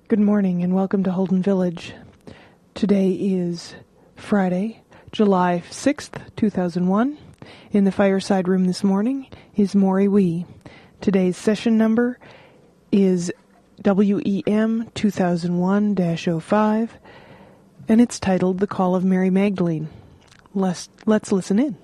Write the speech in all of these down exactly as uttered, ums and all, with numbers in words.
Good morning and welcome to Holden Village. Today is Friday, July sixth, two thousand one. In the fireside room this morning is Maury Wee. Today's session number is W E M two thousand one dash oh five, and it's titled The Call of Mary Magdalene. Let's, let's listen in.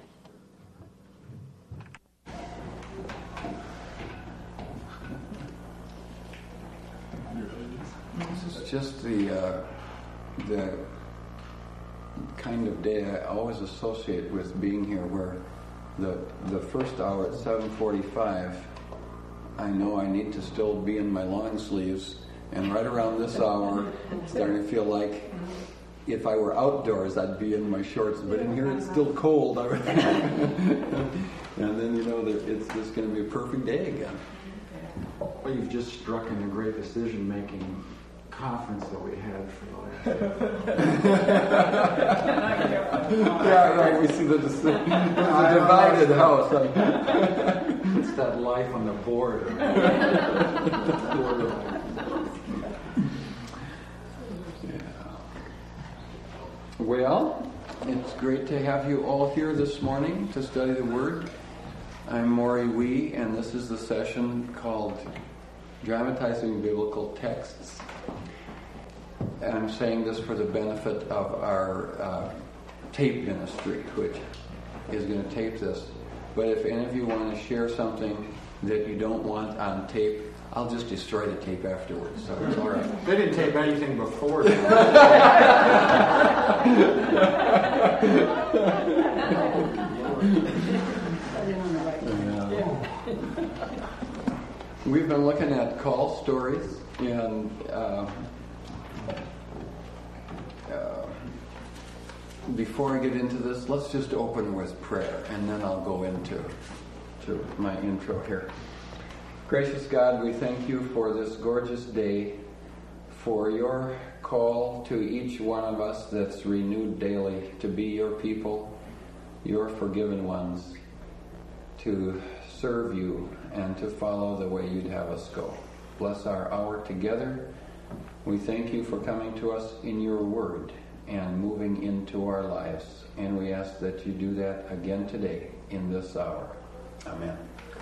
Just the uh, the kind of day I always associate with being here, where the the first hour at seven forty-five, I know I need to still be in my long sleeves, and right around this hour, I'm starting to feel like if I were outdoors, I'd be in my shorts, but in here it's still cold. And then you know that it's just going to be a perfect day again. Well, you've just struck in a great decision-making conference that we had for the last yeah, right, we see the it's a divided house. It's that life on the border. Yeah. Well, it's great to have you all here this morning to study the Word. I'm Maury Wee, and this is the session called Dramatizing Biblical Texts. And I'm saying this for the benefit of our uh, tape ministry, which is going to tape this. But if any of you want to share something that you don't want on tape, I'll just destroy the tape afterwards, so it's all right. They didn't tape anything before. We've been looking at call stories, and uh, uh, before I get into this, let's just open with prayer, and then I'll go into to my intro here. Gracious God, we thank you for this gorgeous day, for your call to each one of us that's renewed daily to be your people, your forgiven ones, to serve you and to follow the way you'd have us go. Bless our hour together. We thank you for coming to us in your word and moving into our lives. And we ask that you do that again today in this hour. Amen.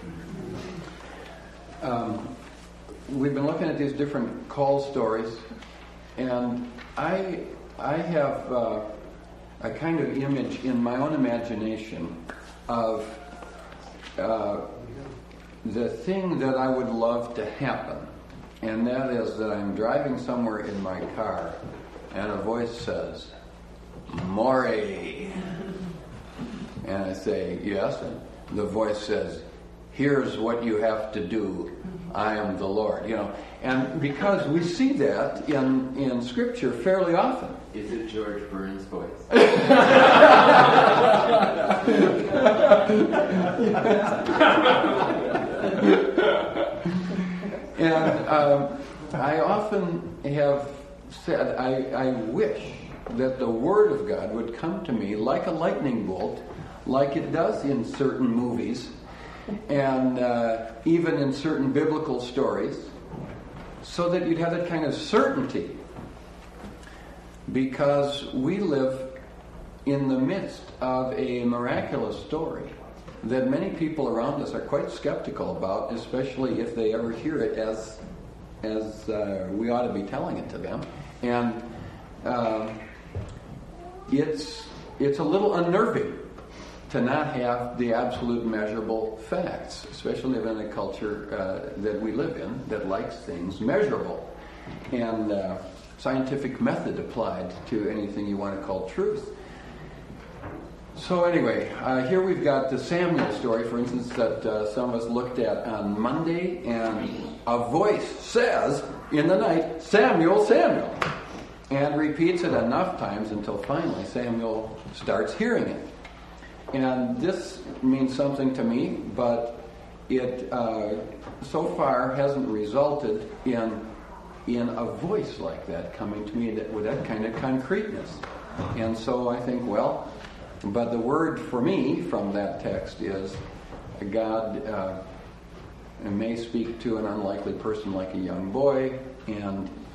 Um, we've been looking at these different call stories, and I I have uh, a kind of image in my own imagination of uh, the thing that I would love to happen, and that is that I'm driving somewhere in my car, and a voice says, "Maury," and I say, "Yes," and the voice says, "Here's what you have to do. I am the Lord." You know, and because we see that in, in Scripture fairly often. Is it George Burns' voice? And um, I often have said, I, I wish that the Word of God would come to me like a lightning bolt, like it does in certain movies, and uh, even in certain biblical stories, so that you'd have that kind of certainty, because we live in the midst of a miraculous story that many people around us are quite skeptical about, especially if they ever hear it as as uh, we ought to be telling it to them. And uh, it's it's a little unnerving to not have the absolute measurable facts, especially in a culture uh, that we live in that likes things measurable, and uh, scientific method applied to anything you want to call truth. So anyway, uh, here we've got the Samuel story, for instance, that uh, some of us looked at on Monday, and a voice says in the night, "Samuel, Samuel," and repeats it enough times until finally Samuel starts hearing it. And this means something to me, but it uh, so far hasn't resulted in in a voice like that coming to me that, with that kind of concreteness. And so I think, well, but the word for me from that text is God uh, may speak to an unlikely person like a young boy, and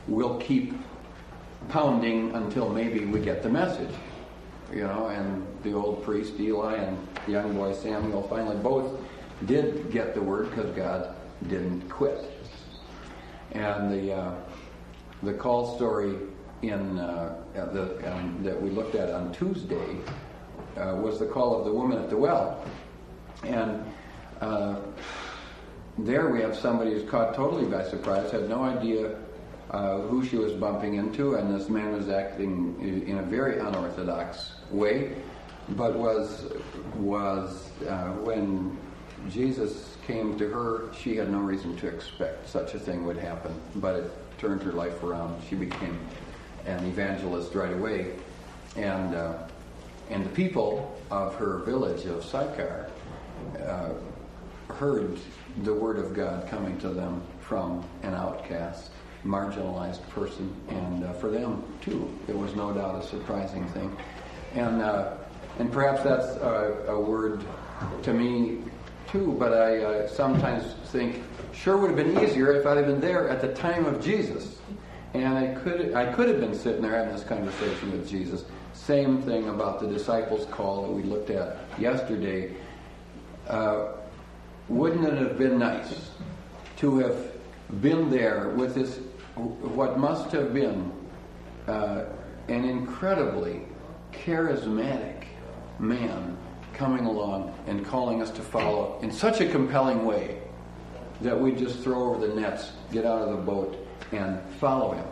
we'll keep pounding until maybe we get the message. You know, and the old priest Eli and the young boy Samuel finally both did get the word because God didn't quit. And the uh, the call story in uh, the um, that we looked at on Tuesday uh, was the call of the woman at the well, and uh, there we have somebody who's caught totally by surprise, had no idea uh, who she was bumping into, and this man was acting in a very unorthodox way, but was was uh, when Jesus came to her, she had no reason to expect such a thing would happen, but it turned her life around. She became an evangelist right away, and uh, and the people of her village of Sychar uh, heard the word of God coming to them from an outcast, marginalized person, and uh, for them too, it was no doubt a surprising thing. And uh, and perhaps that's a, a word to me too, but I uh, sometimes think, sure would have been easier if I'd have been there at the time of Jesus. And I could I could have been sitting there having this conversation with Jesus. Same thing about the disciples' call that we looked at yesterday. Uh, wouldn't it have been nice to have been there with this, what must have been uh, an incredibly charismatic man coming along and calling us to follow in such a compelling way that we just throw over the nets, get out of the boat, and follow him.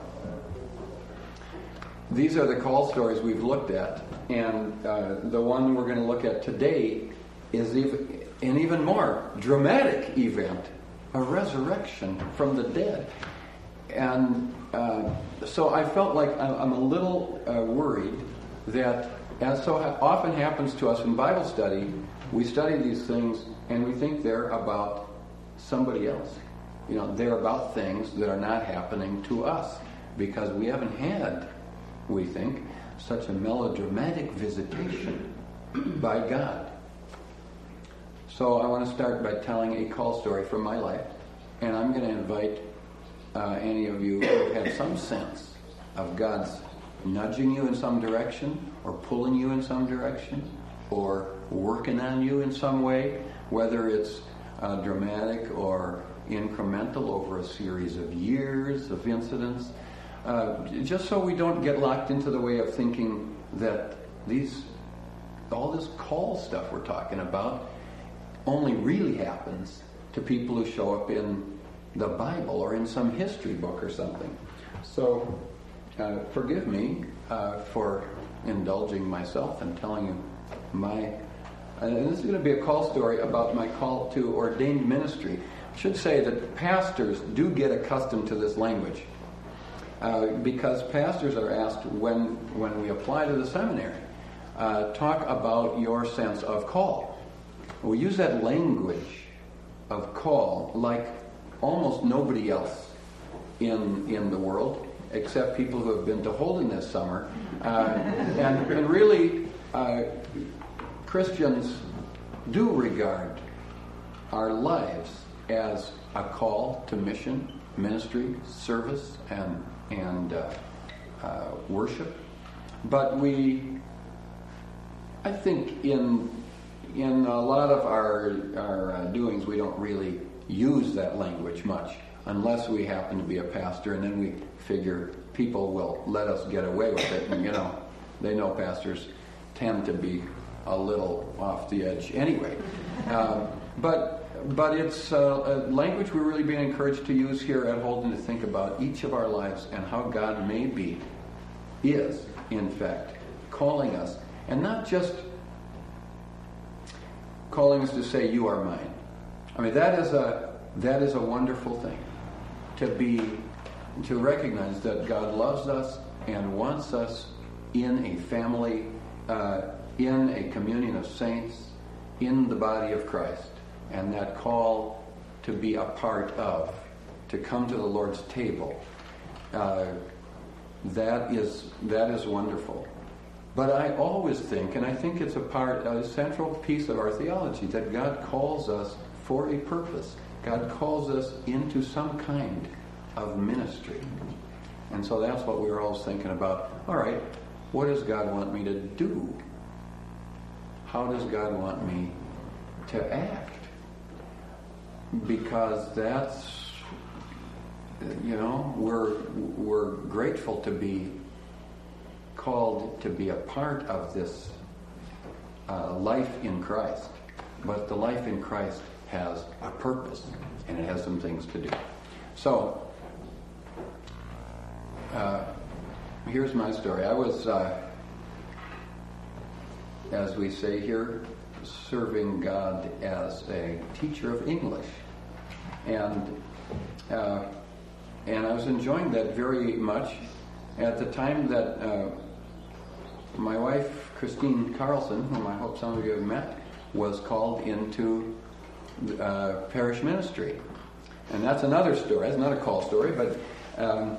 These are the call stories we've looked at, and uh, the one we're going to look at today is even, an even more dramatic event, a resurrection from the dead. And uh, so I felt like I'm a little uh, worried that, as so often happens to us in Bible study, we study these things and we think they're about somebody else. You know, they're about things that are not happening to us because we haven't had, we think, such a melodramatic visitation by God. So I want to start by telling a call story from my life, and I'm going to invite uh, any of you who have had some sense of God's nudging you in some direction, or pulling you in some direction, or working on you in some way, whether it's uh, dramatic or incremental over a series of years of incidents, uh, just so we don't get locked into the way of thinking that these, all this call stuff we're talking about only really happens to people who show up in the Bible or in some history book or something. So uh, forgive me uh, for indulging myself and telling you my, and this is going to be a call story about my call to ordained ministry. I should say that pastors do get accustomed to this language uh, because pastors are asked when when we apply to the seminary, uh, talk about your sense of call. We use that language of call like almost nobody else in in the world, except people who have been to Holden this summer. Uh, and, and really, uh, Christians do regard our lives as a call to mission, ministry, service, and and uh, uh, worship. But we, I think, in in a lot of our our uh, doings, we don't really use that language much, unless we happen to be a pastor, and then we figure people will let us get away with it. And you know, they know pastors tend to be a little off the edge anyway. Um, but but it's uh, a language we're really being encouraged to use here at Holden, to think about each of our lives and how God may be, is, in fact, calling us, and not just calling us to say, "You are mine." I mean, that is a that is a wonderful thing, to be to recognize that God loves us and wants us in a family, uh, in a communion of saints, in the body of Christ, and that call to be a part of, to come to the Lord's table. Uh, that is that is wonderful. But I always think, and I think it's a part, a central piece of our theology, that God calls us for a purpose. God calls us into some kind of ministry. And so that's what we were always thinking about. All right, what does God want me to do? How does God want me to act? Because that's, you know, we're we're grateful to be called to be a part of this uh, life in Christ. But the life in Christ has a purpose, and it has some things to do. So, uh, here's my story. I was, uh, as we say here, serving God as a teacher of English. And uh, and I was enjoying that very much. At the time that uh, my wife, Christine Carlson, whom I hope some of you have met, was called into uh, parish ministry. And that's another story. That's not a call story, but um,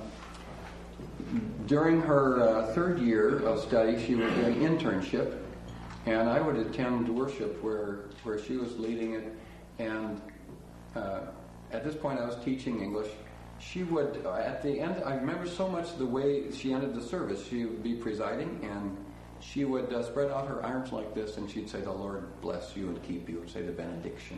during her uh, third year of study, she was doing internship, and I would attend worship where where she was leading it. And uh, at this point, I was teaching English. She would, uh, at the end, I remember so much the way she ended the service. She would be presiding, and she would uh, spread out her arms like this, and she'd say, "The Lord bless you and keep you," and say the benediction.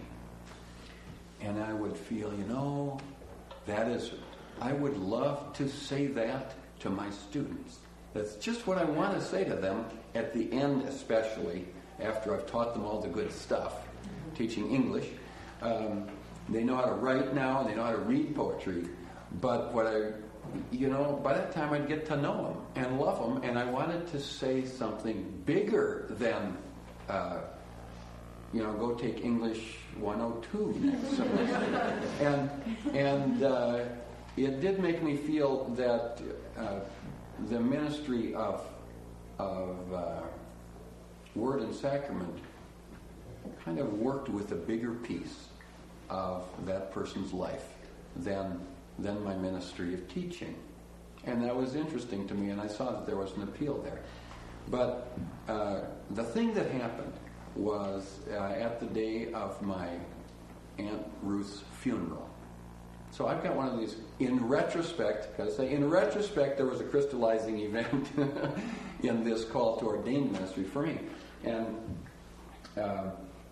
And I would feel, you know, that is, I would love to say that to my students. That's just what I want to say to them at the end, especially after I've taught them all the good stuff, teaching English. Um, they know how to write now, and they know how to read poetry. But what I, you know, by that time I'd get to know them and love them, and I wanted to say something bigger than, uh, you know, go take English one oh two next semester. and and uh, it did make me feel that uh, the ministry of of uh, Word and Sacrament kind of worked with a bigger piece of that person's life than than my ministry of teaching. And that was interesting to me, and I saw that there was an appeal there. But uh, the thing that happened was uh, at the day of my Aunt Ruth's funeral. So I've got one of these, in retrospect, gotta say, in retrospect, there was a crystallizing event in this call to ordained ministry for me. And uh,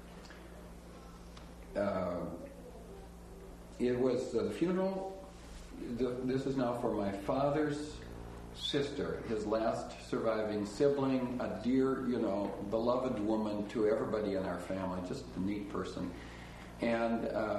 uh, it was uh, the funeral. The, this is now for my father's sister, his last surviving sibling, a dear, you know, beloved woman to everybody in our family, just a neat person. And uh,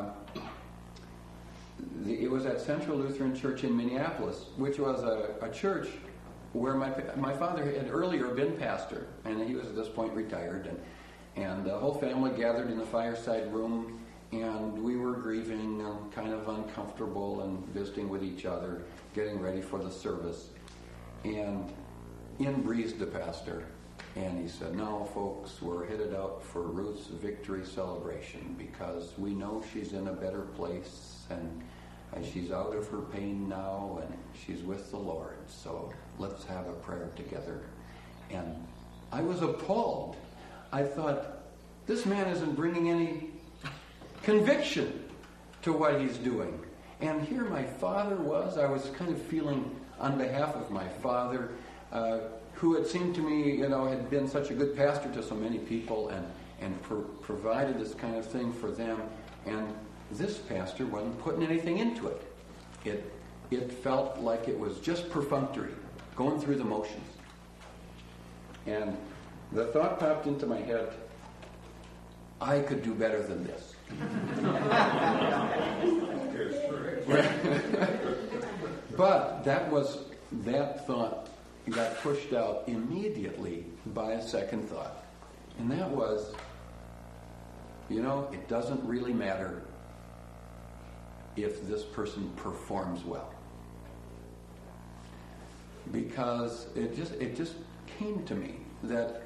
the, it was at Central Lutheran Church in Minneapolis, which was a, a church where my my father had earlier been pastor, and he was at this point retired. And, and the whole family gathered in the fireside room, and we were grieving and kind of uncomfortable and visiting with each other, getting ready for the service. And in breezed the pastor, and he said, "Now, folks, we're headed out for Ruth's victory celebration because we know she's in a better place, and uh, she's out of her pain now, and she's with the Lord. So let's have a prayer together." And I was appalled. I thought, this man isn't bringing any conviction to what he's doing. And here my father was. I was kind of feeling on behalf of my father, uh, who it seemed to me, you know, had been such a good pastor to so many people and, and pro- provided this kind of thing for them. And this pastor wasn't putting anything into it. It, it felt like it was just perfunctory, going through the motions. And the thought popped into my head, I could do better than this. But that was that thought got pushed out immediately by a second thought, and that was, you know, it doesn't really matter if this person performs well, because it just it just came to me that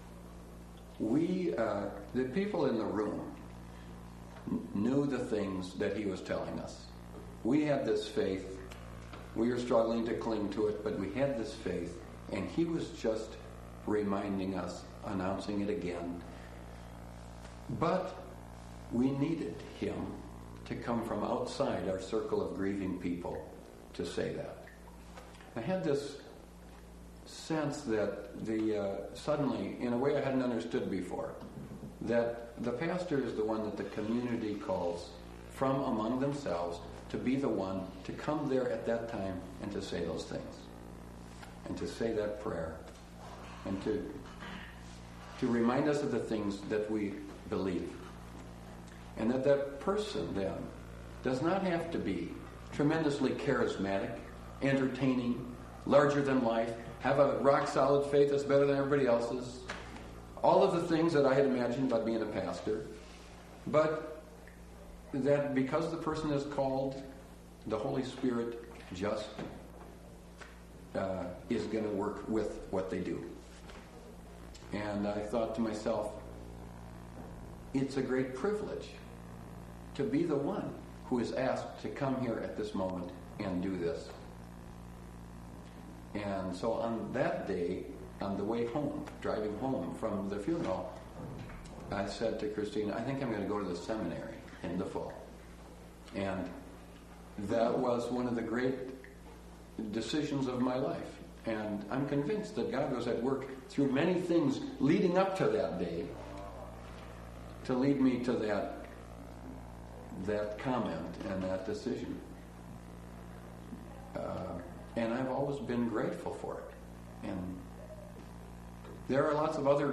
we uh, the people in the room knew the things that he was telling us. We had this faith. We were struggling to cling to it, but we had this faith, and he was just reminding us, announcing it again. But we needed him to come from outside our circle of grieving people to say that. I had this sense that the uh, suddenly, in a way I hadn't understood before, that the pastor is the one that the community calls from among themselves to be the one to come there at that time and to say those things, and to say that prayer, and to to remind us of the things that we believe. And that that person then does not have to be tremendously charismatic, entertaining, larger than life, have a rock-solid faith that's better than everybody else's, all of the things that I had imagined about being a pastor, but that because the person is called, the Holy Spirit just uh, is going to work with what they do. And I thought to myself, it's a great privilege to be the one who is asked to come here at this moment and do this. And so on that day, on the way home, driving home from the funeral, I said to Christine, I think I'm going to go to the seminary in the fall. And that was one of the great decisions of my life. And I'm convinced that God was at work through many things leading up to that day to lead me to that that comment and that decision. Uh, and I've always been grateful for it. And there are lots of other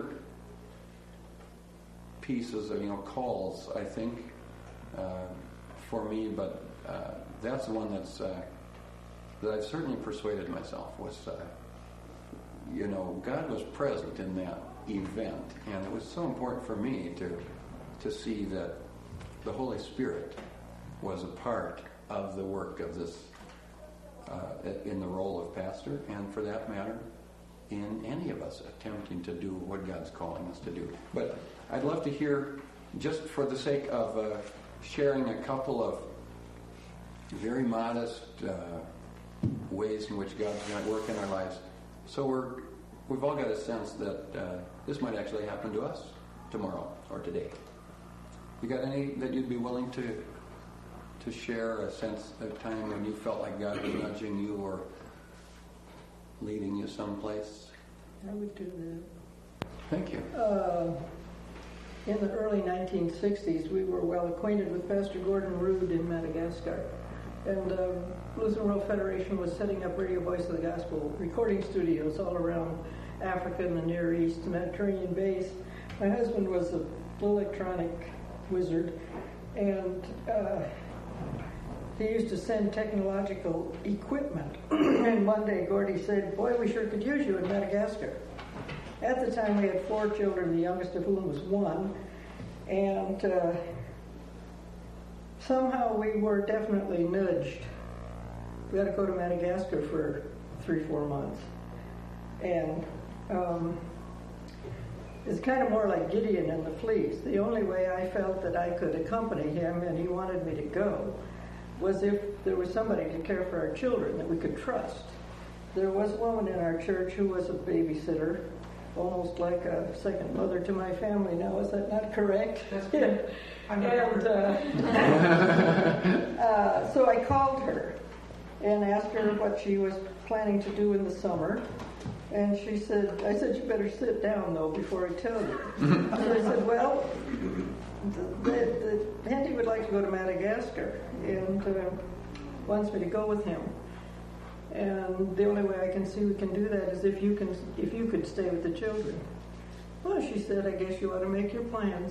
pieces of, you know, calls, I think, uh, for me, but uh, that's the one that's uh, that I've certainly persuaded myself was, uh, you know, God was present in that event, and it was so important for me to to see that the Holy Spirit was a part of the work of this, uh, in the role of pastor, and for that matter, in any of us attempting to do what God's calling us to do. But I'd love to hear, just for the sake of uh, sharing a couple of very modest uh, ways in which God's going to work in our lives. So we're, we've all got a sense that uh, this might actually happen to us tomorrow or today. You got any that you'd be willing to to share, a sense of a time when you felt like God was nudging you or leading you someplace? I would do that. Thank you. Uh, in the early nineteen sixties, we were well acquainted with Pastor Gordon Rood in Madagascar. And uh, Lutheran World Federation was setting up Radio Voice of the Gospel recording studios all around Africa and the Near East, Mediterranean base. My husband was an electronic wizard, and uh, he used to send technological equipment. And one day Gordy said, boy, we sure could use you in Madagascar. At the time we had four children, the youngest of whom was one, and uh, somehow we were definitely nudged. We had to go to Madagascar for three, four months. And um, it's kind of more like Gideon and the fleece. The only way I felt that I could accompany him, and he wanted me to go, was if there was somebody to care for our children that we could trust. There was a woman in our church who was a babysitter, almost like a second mother to my family now. Is that not correct? That's good. And uh, uh, so I called her and asked her what she was planning to do in the summer. And she said, I said, you better sit down, though, before I tell you. So I said, well, the, the, the Hendy would like to go to Madagascar and uh, wants me to go with him. And the only way I can see we can do that is if you can, if you could stay with the children. Well, she said, I guess you ought to make your plans.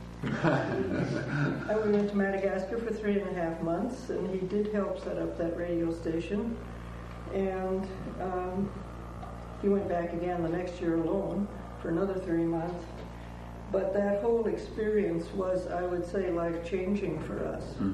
And we went to Madagascar for three and a half months, and he did help set up that radio station. And um, he went back again the next year alone for another three months. But that whole experience was, I would say, life-changing for us. Hmm.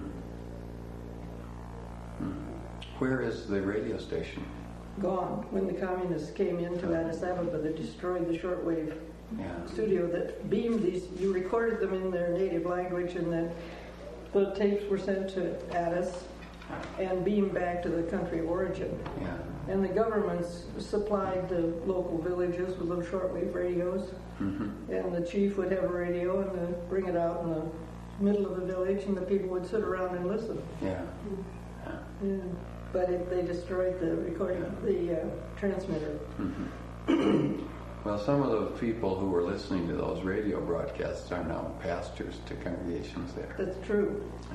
Hmm. Where is the radio station? Gone. When the communists came into Addis Ababa, they destroyed the shortwave Yeah. studio that beamed these. You recorded them in their native language, and then the tapes were sent to Addis and beamed back to the country of origin. Yeah. And the governments supplied the local villages with little shortwave radios, Mm-hmm. and the chief would have a radio and uh, bring it out in the middle of the village, and the people would sit around and listen. Yeah. Yeah. But it, they destroyed the recording, the uh, transmitter. Mm-hmm. Well, some of those people who were listening to those radio broadcasts are now pastors to congregations there. That's true. Yeah.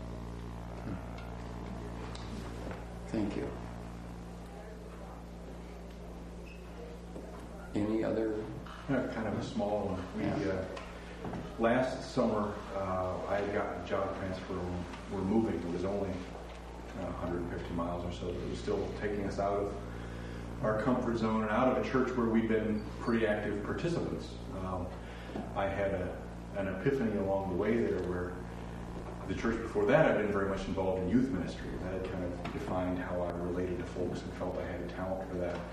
Thank you. Any other? Yeah, kind of a small one. We, Yeah. uh, last summer, uh, I had gotten a job transfer. We're moving. It was only uh, one hundred fifty miles or so. But it was still taking us out of our comfort zone and out of a church where we'd been pretty active participants. Um, I had a, an epiphany along the way there where the church before that I'd been very much involved in youth ministry. That had kind of defined how I related to folks and felt I had a talent for that.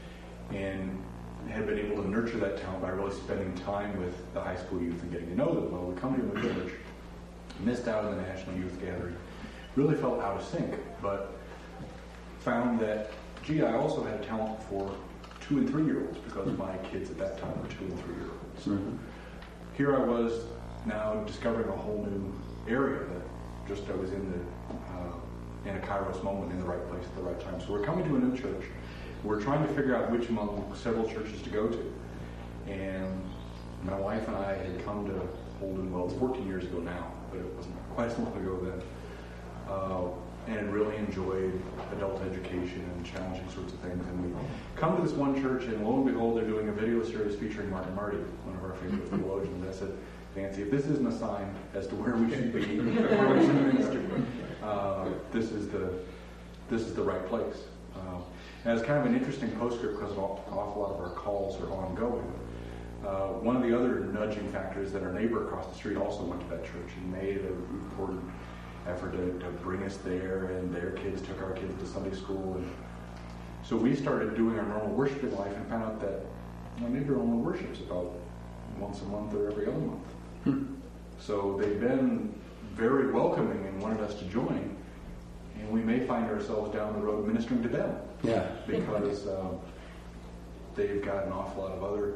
And had been able to nurture that talent by really spending time with the high school youth and getting to know them. Well, we come to the village, missed out on the National Youth Gathering, really felt out of sync, but found that, gee, I also had a talent for two and three-year-olds because my kids at that time were two and three-year-olds. Mm-hmm. Here I was now discovering a whole new area that just I was in the uh, in a Kairos moment in the right place at the right time. So we're coming to a new church. We're trying to figure out which among several churches to go to. And my wife and I had come to Holden, well, it's fourteen years ago now, but it wasn't quite as long ago then, uh, and really enjoyed adult education and challenging sorts of things. And we come to this one church, and lo and behold, they're doing a video series featuring Martin Marty, one of our favorite theologians. I said, Nancy, if this isn't a sign as to where we should be, where we should minister, uh, this is the this is the right place. Uh, And it's kind of an interesting postscript because an awful lot of our calls are ongoing. Uh, one of the other nudging factors is that our neighbor across the street also went to that church and made an important effort to, to bring us there, and their kids took our kids to Sunday school. And so we started doing our normal worshiping life and found out that my neighbor only worships about once a month or every other month. Hmm. So they've been very welcoming and wanted us to join. And we may find ourselves down the road ministering to them. Yeah. Because um, they've got an awful lot of other...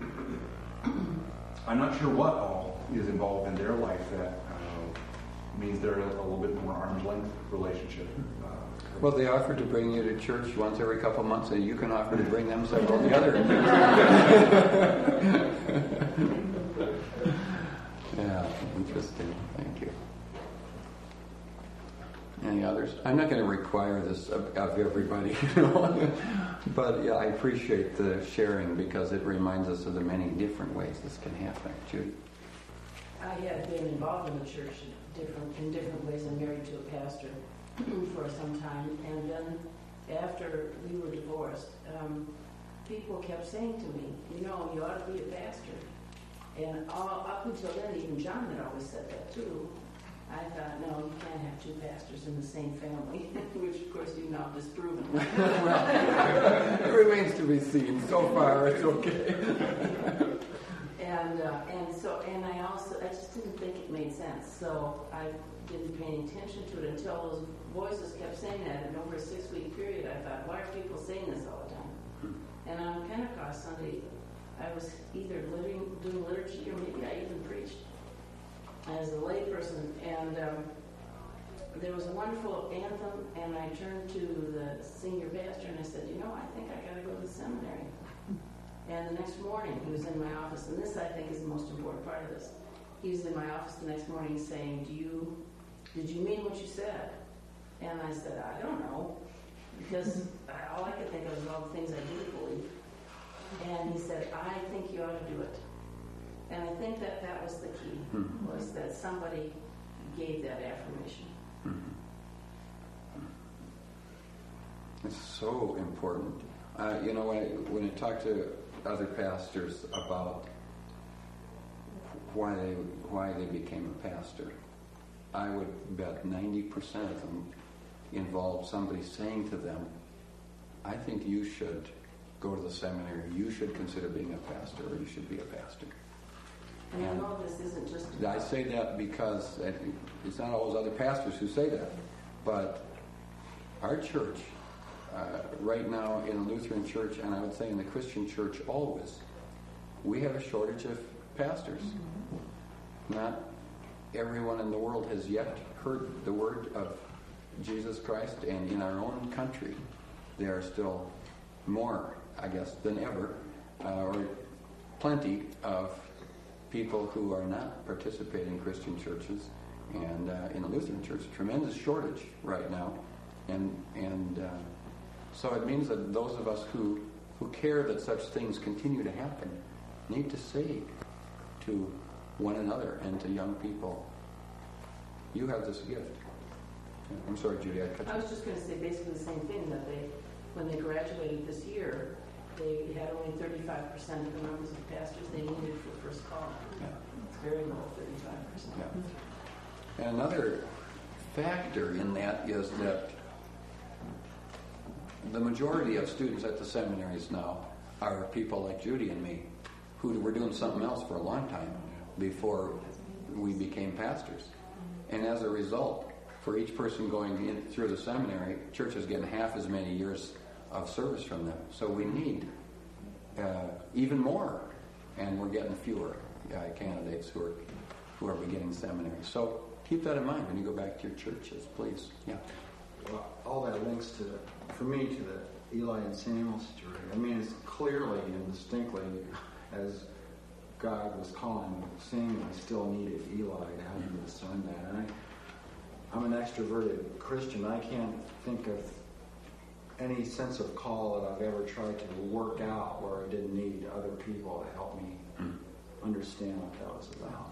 I'm not sure what all is involved in their life that uh, means they're a little bit more arm's length relationship. Uh, Well, they offer to bring you to church once every couple of months, and you can offer to bring them several of the other. Yeah, interesting. Thank you. Any others? I'm not going to require this of, of everybody, you know, but yeah, I appreciate the sharing because it reminds us of the many different ways this can happen. Judy? I had been involved in the church different, in different ways. I'm married to a pastor for some time, and then after we were divorced, um, people kept saying to me, you know, you ought to be a pastor. And all, up until then, even John had always said that too. I thought, no, you can't have two pastors in the same family, which of course you've now disproven. Well, it remains to be seen. So far, it's okay. and uh, and so and I also I just didn't think it made sense. So I didn't pay any attention to it until those voices kept saying that. And over a six-week period, I thought, why are people saying this all the time? And on Pentecost Sunday, I was either living, doing liturgy or maybe I even preached as a layperson, and um, there was a wonderful anthem, and I turned to the senior pastor and I said, you know, I think I got to go to the seminary. And the next morning, he was in my office, and this I think is the most important part of this. He was in my office the next morning saying, "Do you, did you mean what you said?" And I said, I don't know, because all I could think of was all the things I didn't believe. And he said, I think you ought to do it. And I think that that was the key, mm-hmm. was that somebody gave that affirmation. Mm-hmm. It's so important. Uh, you know, when I, when I talk to other pastors about why they why they became a pastor, I would bet ninety percent of them involved somebody saying to them, I think you should go to the seminary, you should consider being a pastor, or you should be a pastor. And I know this isn't just... I say that because it's not all those other pastors who say that, but our church, uh, right now in the Lutheran church, and I would say in the Christian church always, we have a shortage of pastors. Mm-hmm. Not everyone in the world has yet heard the word of Jesus Christ, and in our own country, there are still more, I guess, than ever, uh, or plenty of people who are not participating in Christian churches, and uh, in the Lutheran Church, tremendous shortage right now, and and uh, so it means that those of us who who care that such things continue to happen need to say to one another and to young people, you have this gift. I'm sorry, Judy, I cut you. I was just going to say basically the same thing, that they, when they graduated this year, they had only thirty-five percent of the numbers of pastors they needed for first call. Yeah. It's very low, thirty-five percent. Yeah. And another factor in that is that the majority of students at the seminaries now are people like Judy and me, who were doing something else for a long time before we became pastors. And as a result, for each person going in through the seminary, church is getting half as many years of service from them. So we need uh, even more, and we're getting fewer uh, candidates who are who are beginning seminary. So keep that in mind when you go back to your churches, please. Yeah. Well, all that links to, for me, to the Eli and Samuel story. I mean, it's clearly and distinctly, as God was calling Samuel, I still needed Eli to help me discern that. And I, I'm an extroverted Christian. I can't think of any sense of call that I've ever tried to work out where I didn't need other people to help me mm. understand what that was about.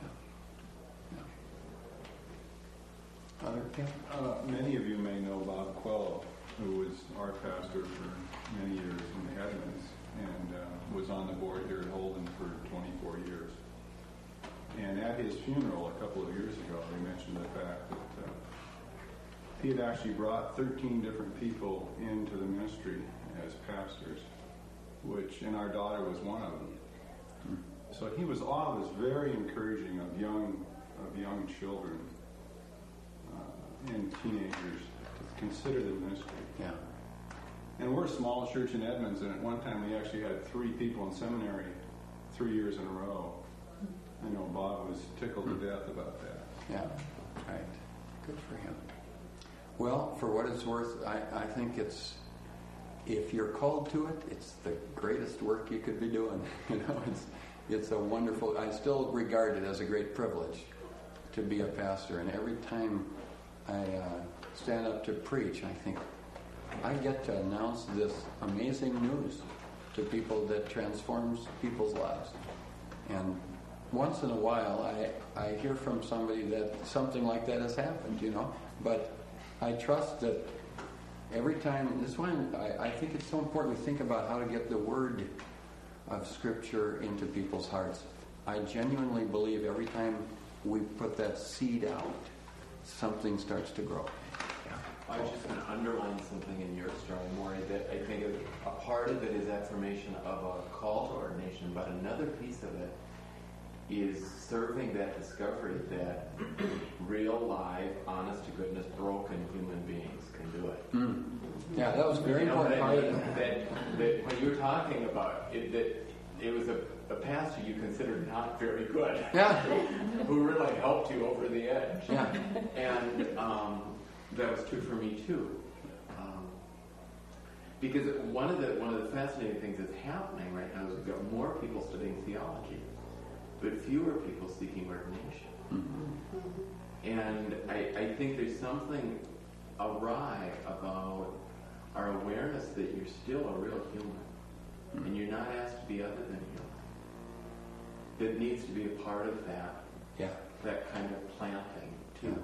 Yeah. Other people? Uh, many of you may know Bob Quello, who was our pastor for many years in Edmonds, and uh, was on the board here at Holden for twenty-four years. And at his funeral a couple of years ago, he mentioned the fact that uh, he had actually brought thirteen different people into the ministry as pastors, which, and our daughter was one of them. Hmm. So he was always very encouraging of young, of young children uh, and teenagers to consider the ministry. Yeah. And we're a small church in Edmonds, and at one time we actually had three people in seminary three years in a row. I know Bob was tickled to death about that. Yeah, right. Good for him. Well, for what it's worth, I, I think it's, if you're called to it, it's the greatest work you could be doing. You know, it's it's a wonderful, I still regard it as a great privilege to be a pastor. And every time I uh, stand up to preach, I think, I get to announce this amazing news to people that transforms people's lives. And once in a while, I, I hear from somebody that something like that has happened, you know. But I trust that every time, this one, I, I think it's so important to think about how to get the word of Scripture into people's hearts. I genuinely believe every time we put that seed out, something starts to grow. I was just going to underline something in your story, Maury, that I think a part of it is affirmation of a call to ordination, but another piece of it is serving that discovery that real, live, honest-to-goodness, broken human beings can do it. Mm. Yeah, that was very you know important. I mean? that, that when you were talking about it, that it was a, a pastor you considered not very good, yeah, who really helped you over the edge. Yeah, and um, that was true for me too. Um, because one of the one of the fascinating things that's happening right now is we've got more people studying theology, but fewer people seeking ordination. Mm-hmm. And I, I think there's something awry about our awareness that you're still a real human, mm-hmm. and you're not asked to be other than human. That needs to be a part of that. Yeah. That kind of planting too.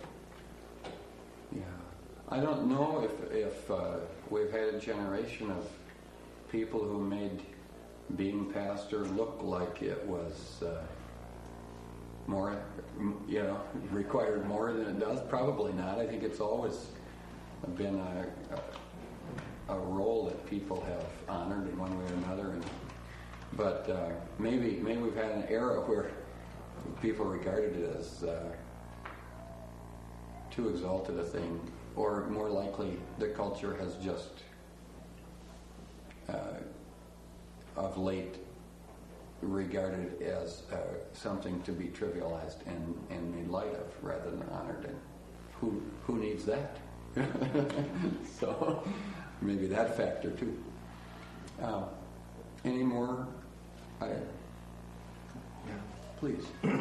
Yeah. I don't know if if uh, we've had a generation of people who made being pastor look like it was uh, more, you know, required more than it does. Probably not. I think it's always been a, a, a role that people have honored in one way or another. And, but uh, maybe maybe we've had an era where people regarded it as uh, too exalted a thing, or more likely the culture has just uh, of late regarded as uh, something to be trivialized and, and made light of rather than honored and who who needs that? So maybe that factor too. Uh, any more? I, yeah, please.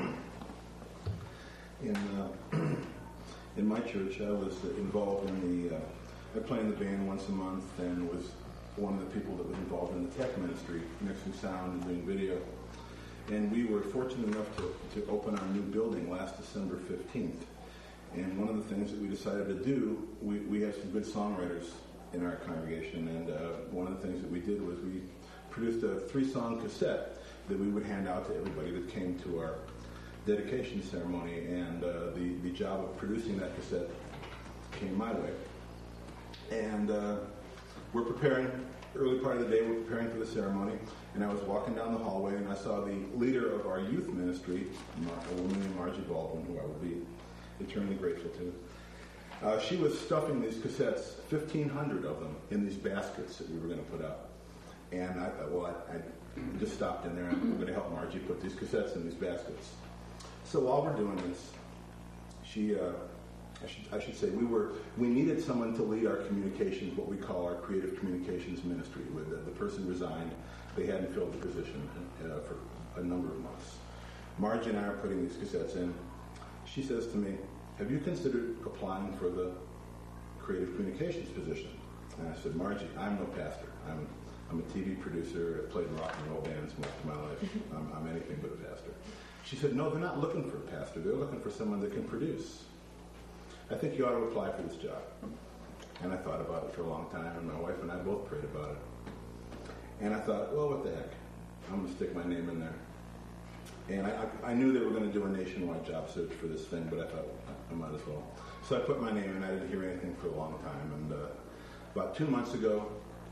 In uh, in my church, I was involved in the. Uh, I play in the band once a month, and was one of the people that was involved in the tech ministry, mixing sound and doing video. And we were fortunate enough to, to open our new building last December fifteenth. And one of the things that we decided to do, we, we have some good songwriters in our congregation, and uh, one of the things that we did was we produced a three-song cassette that we would hand out to everybody that came to our dedication ceremony, and uh, the, the job of producing that cassette came my way. And uh, we're preparing, early part of the day, we're preparing for the ceremony, and I was walking down the hallway, and I saw the leader of our youth ministry, a woman named Margie Baldwin, who I will be eternally grateful to. Uh, she was stuffing these cassettes, fifteen hundred of them, in these baskets that we were going to put up. And I thought, well, I, I just stopped in there, and I'm going to help Margie put these cassettes in these baskets. So while we're doing this, she, uh, I should, I should say, we were we needed someone to lead our communications, what we call our creative communications ministry. With the, the person resigned, they hadn't filled the position uh, for a number of months. Margie and I are putting these cassettes in. She says to me, "Have you considered applying for the creative communications position?" And I said, "Margie, I'm no pastor. I'm I'm a T V producer. I played in rock and roll bands most of my life. I'm, I'm anything but a pastor." She said, "No, they're not looking for a pastor. They're looking for someone that can produce. I think you ought to apply for this job." And I thought about it for a long time, and my wife and I both prayed about it. And I thought, well, what the heck? I'm going to stick my name in there. And I, I knew they were going to do a nationwide job search for this thing, but I thought, I might as well. So I put my name in. I didn't hear anything for a long time. And uh, about two months ago,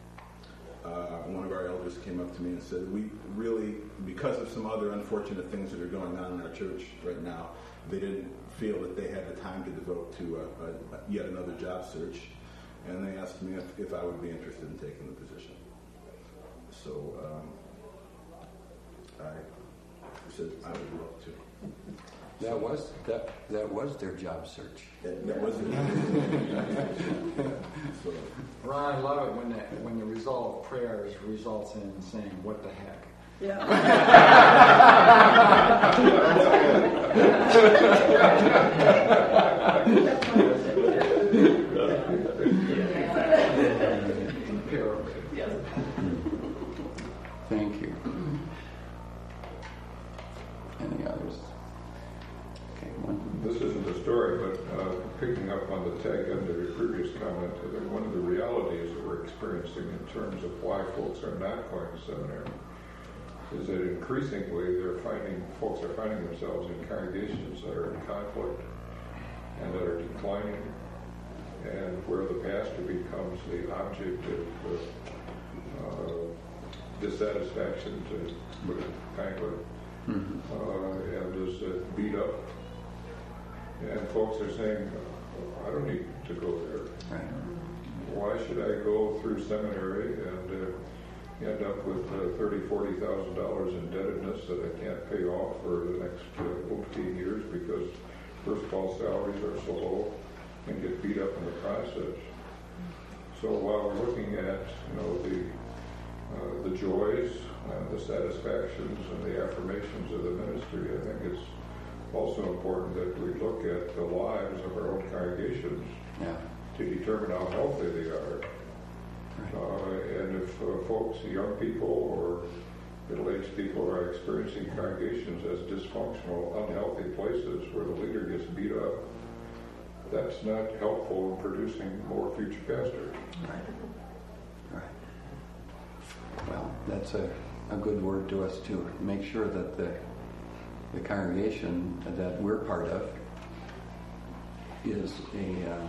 uh, one of our elders came up to me and said, we really, because of some other unfortunate things that are going on in our church right now, they didn't feel that they had the time to devote to a, a, yet another job search. And they asked me if, if I would be interested in taking the position. So um, I said I would love to. That was that that was their job search. That, that was it. So, Ron, I love it when the, when the result of prayers results in saying, "What the heck?" Yeah. Thank you. Any others? Okay, one. This isn't a story, but uh, picking up on the tag end of your previous comment, uh, one of the realities that we're experiencing in terms of why folks are not going to seminary is that increasingly they're finding folks are finding themselves in congregations that are in conflict and that are declining, and where the pastor becomes the object of uh, uh, dissatisfaction, to put it kindly, mm-hmm. uh, and is uh, beat up. And folks are saying, "I don't need to go there. Right. Why should I go through seminary and uh, end up with uh, thirty thousand dollars, forty thousand dollars indebtedness that I can't pay off for the next uh, fifteen years because first of all salaries are so low and get beat up in the process?" So while we're looking at, you know, the uh, the joys and the satisfactions and the affirmations of the ministry, I think it's also important that we look at the lives of our own congregations yeah. to determine how healthy they are. Right. Uh, and if uh, folks, young people or middle-aged people are experiencing congregations as dysfunctional, unhealthy places where the leader gets beat up, that's not helpful in producing more future pastors. Right. Right. Well, that's a, a good word to us to make sure that the the congregation that we're part of is a uh,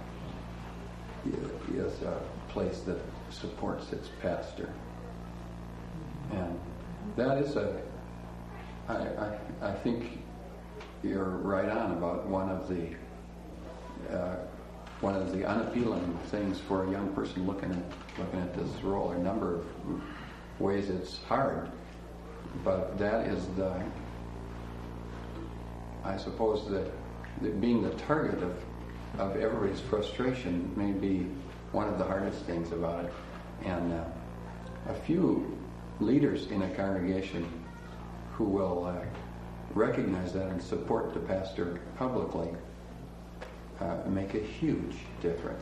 is a place that supports its pastor, and that is a. I I, I think you're right on about one of the uh, one of the unappealing things for a young person looking at looking at this role. A number of ways it's hard, but that is the. I suppose that, that being the target of of everybody's frustration may be one of the hardest things about it. And uh, a few leaders in a congregation who will uh, recognize that and support the pastor publicly uh, make a huge difference.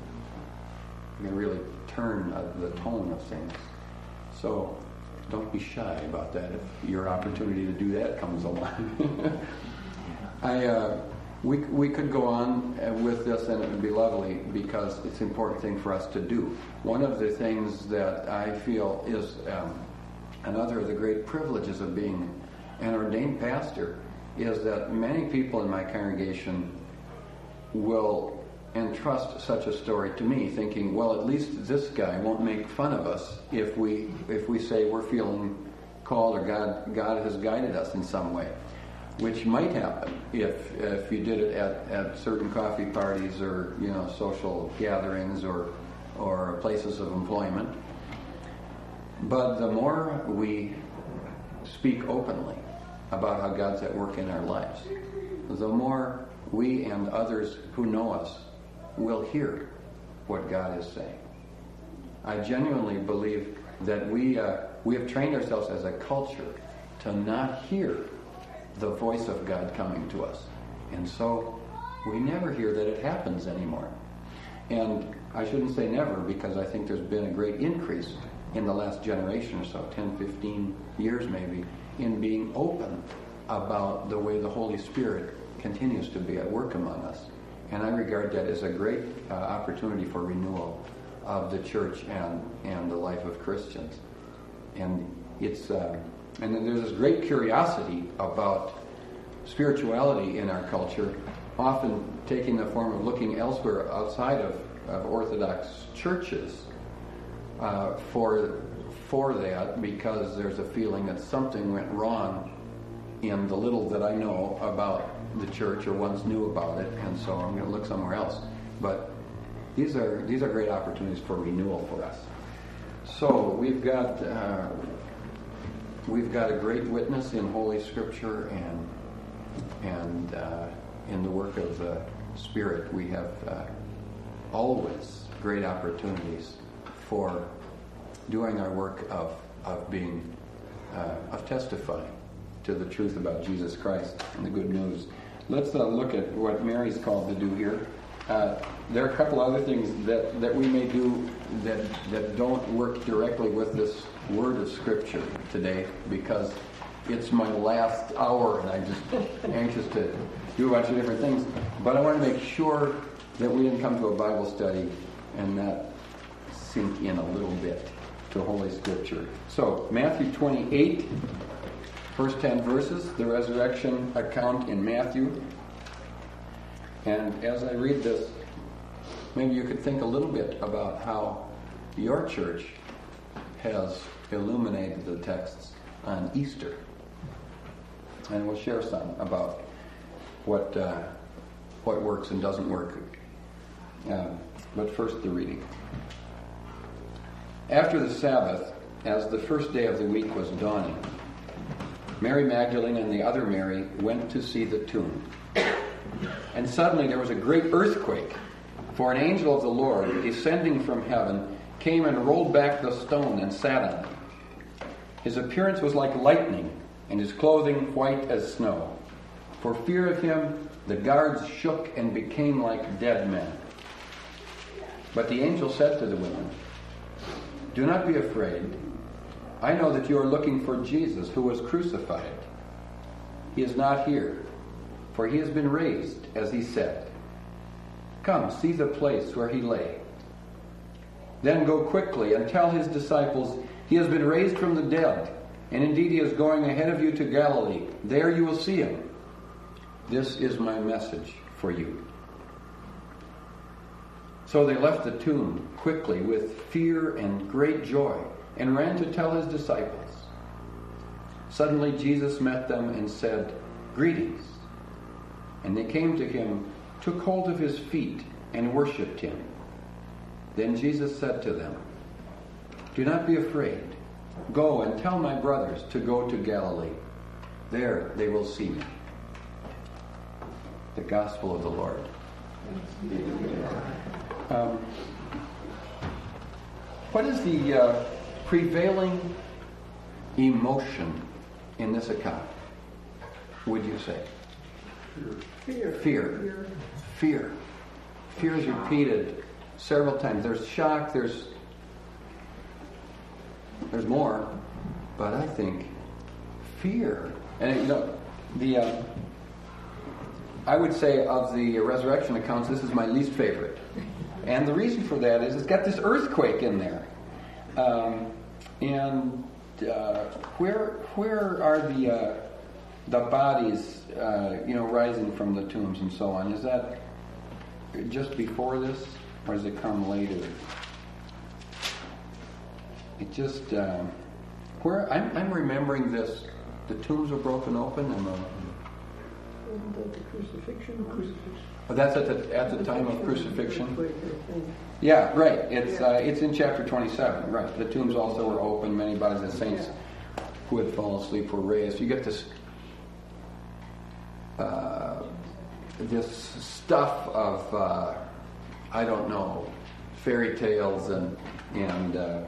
You can really turn uh, the tone of things. So don't be shy about that if your opportunity to do that comes along. I, uh, we, we could go on with this, and it would be lovely because it's an important thing for us to do. One of the things that I feel is um, another of the great privileges of being an ordained pastor is that many people in my congregation will entrust such a story to me, thinking, well, at least this guy won't make fun of us if we if we say we're feeling called or God God has guided us in some way, which might happen if if you did it at, at certain coffee parties or you know social gatherings or or places of employment. But the more we speak openly about how God's at work in our lives, the more we and others who know us will hear what God is saying. I genuinely believe that we uh, we have trained ourselves as a culture to not hear the voice of God coming to us. And so we never hear that it happens anymore. And I shouldn't say never, because I think there's been a great increase in the last generation or so, ten, fifteen years maybe, in being open about the way the Holy Spirit continues to be at work among us. And I regard that as a great uh, opportunity for renewal of the church and, and the life of Christians. And it's uh, and then there's this great curiosity about spirituality in our culture, often taking the form of looking elsewhere outside of, of Orthodox churches uh, for for that, because there's a feeling that something went wrong in the little that I know about the church, or once knew about it, and so I'm going to look somewhere else. But these are these are great opportunities for renewal for us. So we've got uh, we've got a great witness in Holy Scripture and and uh, in the work of the Spirit. We have uh, always great opportunities for doing our work of of being uh, of testifying to the truth about Jesus Christ and the good news. Let's uh, look at what Mary's called to do here. Uh, there are a couple other things that, that we may do that that don't work directly with this word of Scripture today, because it's my last hour and I'm just anxious to do a bunch of different things. But I want to make sure that we didn't come to a Bible study and not sink in a little bit to Holy Scripture. So, Matthew twenty-eight, first ten verses, the resurrection account in Matthew. And as I read this, maybe you could think a little bit about how your church has illuminated the texts on Easter. And we'll share some about what uh, what works and doesn't work. Um, but first, the reading. After the Sabbath, as the first day of the week was dawning, Mary Magdalene and the other Mary went to see the tomb. And suddenly there was a great earthquake, for an angel of the Lord, descending from heaven, came and rolled back the stone and sat on it. His appearance was like lightning, and his clothing white as snow. For fear of him, the guards shook and became like dead men. But the angel said to the women, "Do not be afraid. I know that you are looking for Jesus, who was crucified. He is not here, for he has been raised, as he said. Come, see the place where he lay. Then go quickly and tell his disciples, he has been raised from the dead, and indeed he is going ahead of you to Galilee. There you will see him. This is my message for you." So they left the tomb quickly with fear and great joy, and ran to tell his disciples. Suddenly Jesus met them and said, "Greetings." And they came to him, took hold of his feet, and worshipped him. Then Jesus said to them, "Do not be afraid. Go and tell my brothers to go to Galilee. There they will see me." The Gospel of the Lord. Um, what is the uh, prevailing emotion in this account, would you say? Fear. Fear. Fear. Fear. Fear is repeated several times. There's shock, there's there's more, but I think fear. And you know, the uh, I would say of the resurrection accounts, this is my least favorite. And the reason for that is it's got this earthquake in there. Um, and uh, where where are the uh, the bodies, uh, you know, rising from the tombs and so on? Is that just before this, or does it come later? It just uh, where I'm, I'm remembering this. The tombs were broken open, and the, Wasn't that the crucifixion? Crucifixion. oh, that's at the at the time of crucifixion. Yeah, right. It's uh, it's in chapter twenty-seven. Right. The tombs also were open. Many bodies of saints who had fallen asleep were raised. You get this uh, this stuff of uh, I don't know, fairy tales and and uh,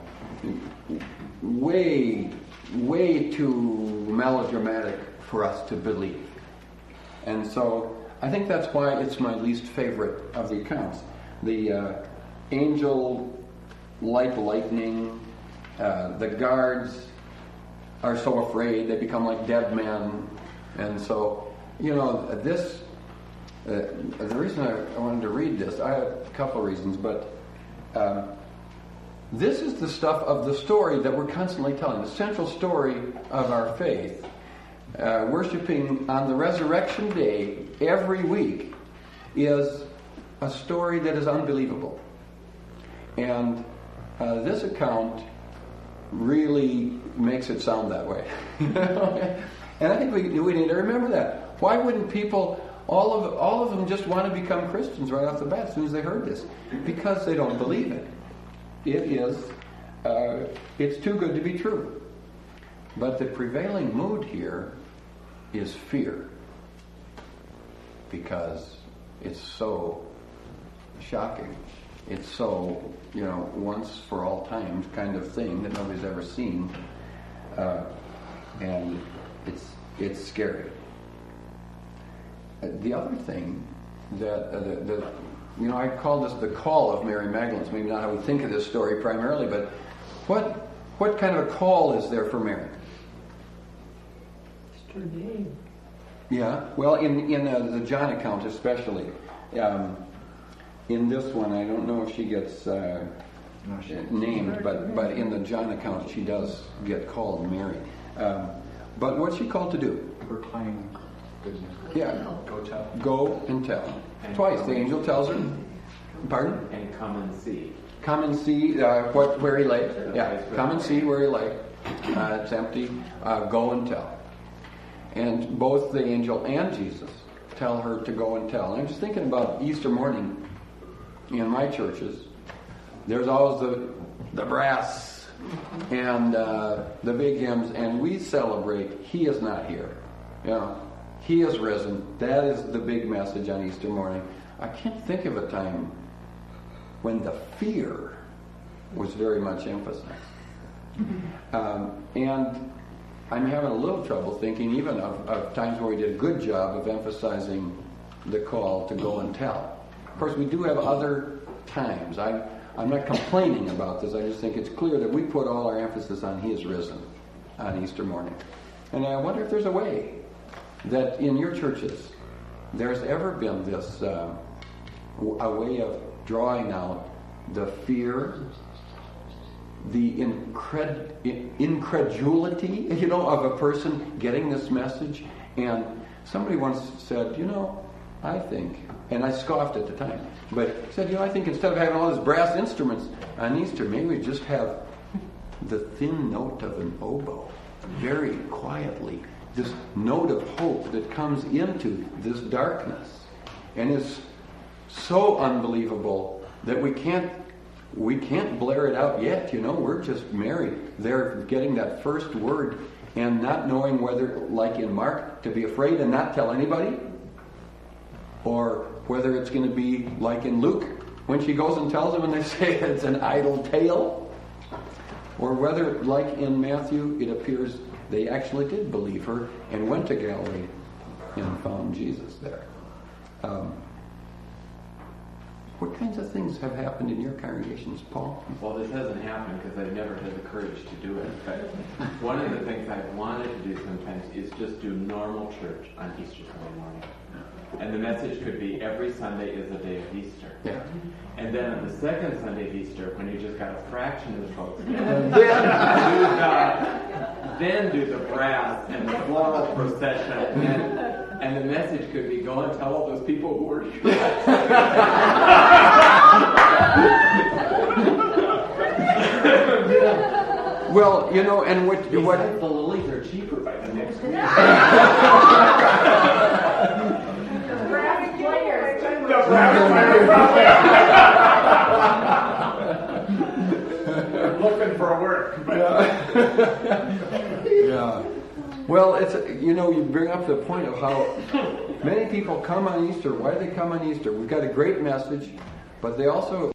way way too melodramatic for us to believe. And so I think that's why it's my least favorite of the accounts. The uh, angel like lightning, uh, the guards are so afraid they become like dead men. And so, you know, this, uh, the reason I, I wanted to read this, I have a couple of reasons, but um, this is the stuff of the story that we're constantly telling, the central story of our faith. Uh, worshiping on the resurrection day every week is a story that is unbelievable. And uh, this account really makes it sound that way. And I think we, we need to remember that. Why wouldn't people, all of all of them just want to become Christians right off the bat as soon as they heard this? Because they don't believe it. It is, uh, it's too good to be true. But the prevailing mood here is fear, because it's so shocking. It's so, you know, once for all time kind of thing that nobody's ever seen, uh, and it's it's scary. Uh, the other thing that uh, the, the you know, I call this the call of Mary Magdalene. It's maybe not how we think of this story primarily, but what what kind of a call is there for Mary? Her name. Yeah, well, in in uh, the John account especially, um, in this one, I don't know if she gets uh, No, she- named, but but in the John account, she does get called Mary. Um, but what's she called to do? Proclaim good news. Yeah, Go tell. go and tell. Twice, the angel tells her. Pardon? And come and see. Come and see uh, what where he lay. Yeah, come and see where he lay. Uh, it's empty. Uh, go and tell. And both the angel and Jesus tell her to go and tell. And I'm just thinking about Easter morning in my churches. There's always the the brass and uh, the big hymns, and we celebrate He is not here. You know, He is risen. That is the big message on Easter morning. I can't think of a time when the fear was very much emphasized. Um, and I'm having a little trouble thinking even of, of times where we did a good job of emphasizing the call to go and tell. Of course, we do have other times. I, I'm not complaining about this. I just think it's clear that we put all our emphasis on He is risen on Easter morning. And I wonder if there's a way that in your churches there's ever been this uh, a way of drawing out the fear, the incred- incredulity, you know, of a person getting this message. And somebody once said, you know, I think, and I scoffed at the time, but said, you know, I think instead of having all these brass instruments on Easter, maybe we just have the thin note of an oboe, very quietly, this note of hope that comes into this darkness and is so unbelievable that we can't we can't blare it out yet. You know, we're just Mary there getting that first word and not knowing whether, like in Mark, to be afraid and not tell anybody, or whether it's going to be like in Luke, when she goes and tells them and they say it's an idle tale, or whether, like in Matthew, it appears they actually did believe her and went to Galilee and found Jesus there. Um, what kinds of things have happened in your congregations, Paul? Well, this hasn't happened because I've never had the courage to do it. But one of the things I've wanted to do sometimes is just do normal church on Easter Sunday morning. And the message could be every Sunday is a day of Easter. Yeah. And then on the second Sunday of Easter, when you just got a fraction of the folks, then, do the, then do the brass and the floral procession. And, and the message could be, go and tell all those people who were here. Well, you know, and what... Besides, what the lilies are cheaper by the next week. Looking for work. Yeah. Yeah. Well, it's you know you bring up the point of how many people come on Easter. Why do they come on Easter? We've got a great message, but they also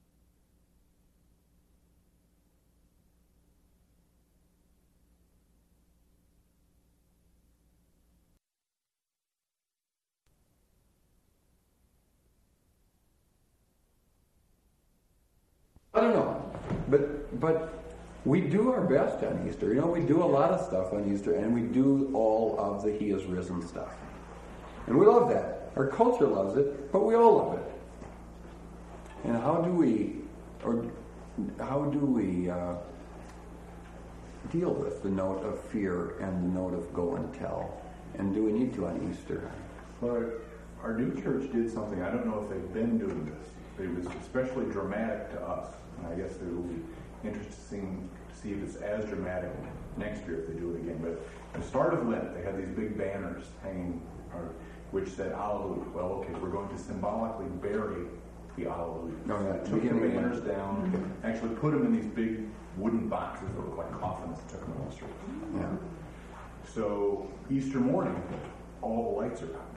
I don't know, but but we do our best on Easter. You know, we do a lot of stuff on Easter, and we do all of the He is risen stuff, and we love that. Our culture loves it, but we all love it. And how do we, or how do we uh, deal with the note of fear and the note of go and tell? And do we need to on Easter? Well, our new church did something. I don't know if they've been doing this. It was especially dramatic to us. And I guess it will be interesting to see if it's as dramatic next year if they do it again. But at the start of Lent, they had these big banners hanging, or, which said Alleluia. Well, okay, we're going to symbolically bury the Alleluia. No, So yeah, they took the beginning banners down, Mm-hmm. actually put them in these big wooden boxes that look like coffins, and took them on the street. Yeah. So Easter morning, all the lights are out.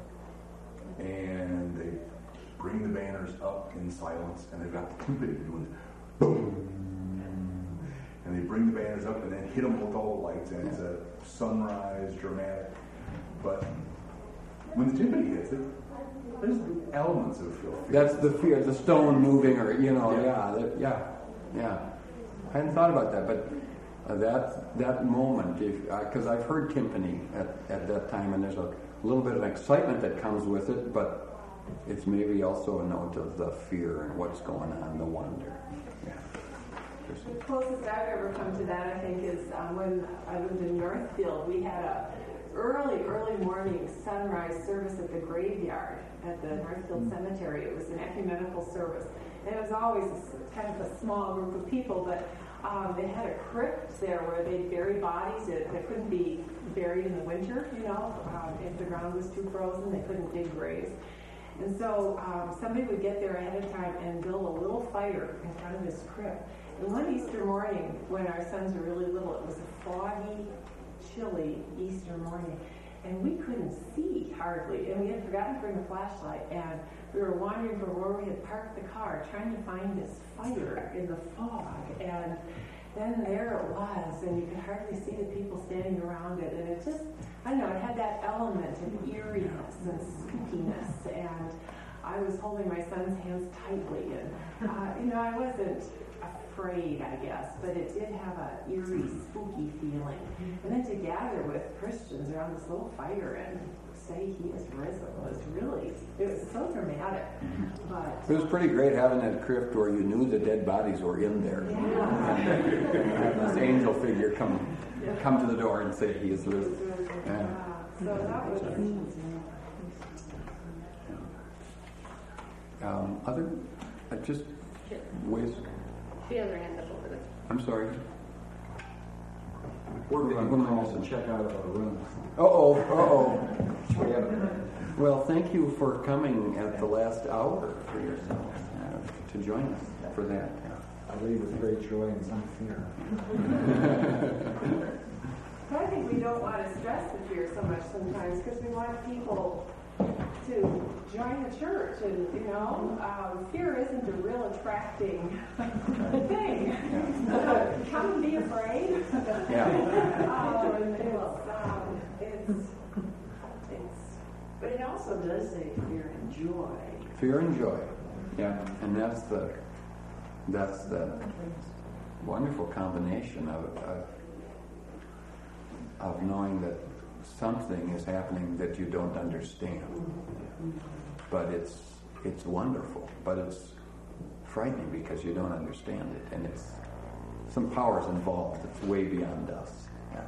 And they bring the banners up in silence, and they've got the timpani doing boom. And they bring the banners up and then hit them with all the lights, and it's a sunrise, dramatic. But when the timpani hits it, there's elements of fear. That's the fear, the stone moving, or you know, Yeah. yeah, that, yeah, yeah. I hadn't thought about that, but uh, that that moment, if because uh, I've heard timpani at, at that time, and there's a little bit of excitement that comes with it, but it's maybe also a note of the fear and what's going on, the wonder. Yeah. The closest I've ever come to that, I think, is um, when I lived in Northfield. We had a early, early morning sunrise service at the graveyard at the Northfield Cemetery. It was an ecumenical service. And it was always a, kind of a small group of people, but um, they had a crypt there where they'd bury bodies that, that couldn't be buried in the winter, you know. Um, if the ground was too frozen, they couldn't dig graves. And so um, somebody would get there ahead of time and build a little fire in front of this crypt. And one Easter morning, when our sons were really little, it was a foggy, chilly Easter morning. And we couldn't see hardly. And we had forgotten to bring a flashlight. And we were wandering from where we had parked the car, trying to find this fire in the fog. And then there it was, and you could hardly see the people standing around it. And it just, I don't know, it had that element of eeriness and spookiness. And I was holding my son's hands tightly. And, uh, you know, I wasn't afraid, I guess, but it did have an eerie, spooky feeling. And then to gather with Christians around this little fire and say he is risen was really, it was so dramatic. But It was pretty great having that crypt where you knew the dead bodies were in there. Yeah. And have this angel figure come come to the door and say he is risen. Yeah. Uh, so that was Um, other, uh, just ways. She has her hand up over there. I'm sorry. We're What going am I to missing? check out of our room. Uh oh, uh oh. Well, thank you for coming at the last hour for yourselves uh, to join us for that. I leave with great joy and some fear. But I think we don't want to stress the fear so much sometimes because we want people to join the church, and you know, um, fear isn't a real attracting thing. Uh, come and be afraid. Yeah. um, and it's, um, it's, it's, But it also does say fear and joy. Fear and joy. Yeah, and that's the that's the wonderful combination of, of of knowing that something is happening that you don't understand. But it's it's wonderful, but it's frightening because you don't understand it, and it's some powers involved. It's way beyond us. Yeah.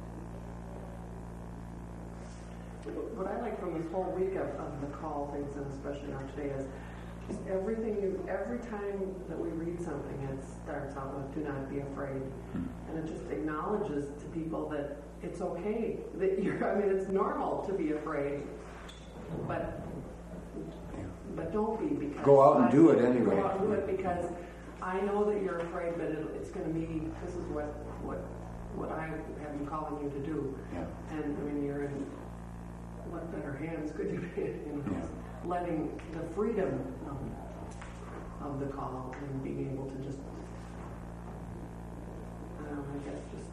What I like from this whole week of, of the call things, and especially on today, is just everything you, every time that we read something, it starts out with "Do not be afraid," and it just acknowledges to people that it's okay, that you're. I mean, it's normal to be afraid, but but don't be, because Go out and do it anyway. Go out and do it because I know that you're afraid, but it, it's going to be. This is what what what I have been calling you to do, Yeah. and I mean, you're in. What better hands could you be in? You know, Yeah. letting the freedom of, of the call and being able to just, I don't know, I guess just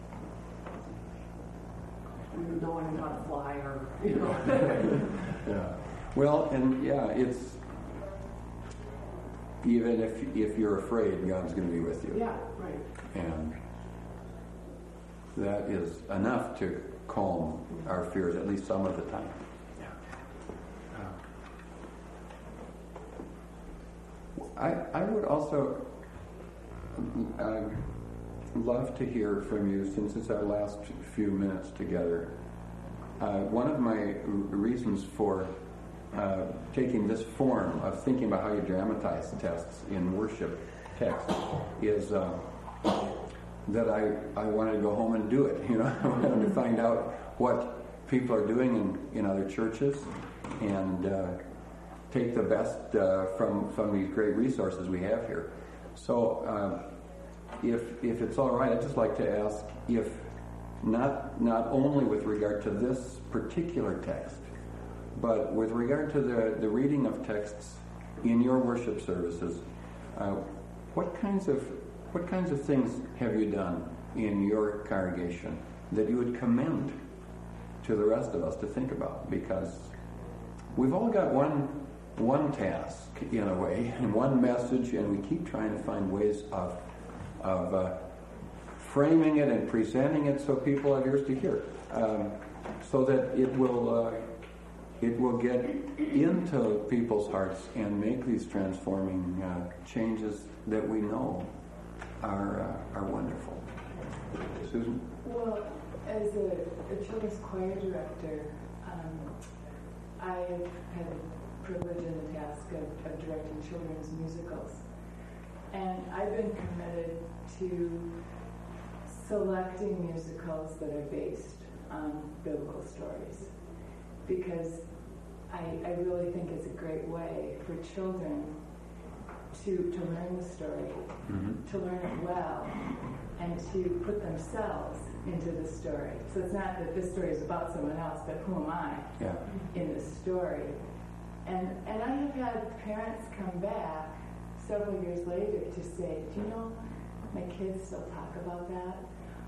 knowing how to fly, or, you know. Yeah. Well, and yeah, it's even if if you're afraid, God's going to be with you. Yeah, right. And that is enough to calm our fears, at least some of the time. Yeah. Uh, I I would also uh, love to hear from you, since it's our last few minutes together. Uh, one of my r- reasons for uh, taking this form of thinking about how you dramatize texts in worship texts is uh, that I, I wanted to go home and do it. You know, I wanted to find out what people are doing in, in other churches and uh, take the best uh, from from these great resources we have here. So, uh, if if it's all right, I'd just like to ask if not not only with regard to this particular text, but with regard to the, the reading of texts in your worship services, uh, what kinds of what kinds of things have you done in your congregation that you would commend to the rest of us to think about? Because we've all got one one task in a way, and one message, and we keep trying to find ways of of uh, framing it and presenting it so people have ears to hear, um, so that it will uh, it will get into people's hearts and make these transforming uh, changes that we know are uh, are wonderful. Susan? Well, as a, a children's choir director, um, I have had the privilege and the task of, of directing children's musicals. And I've been committed to selecting musicals that are based on biblical stories, because I, I really think it's a great way for children to, to learn the story, Mm-hmm. to learn it well, and to put themselves into the story. So it's not that this story is about someone else, but who am I Yeah. in the story? And and I have had parents come back several years later to say, do you know, my kids still talk about that?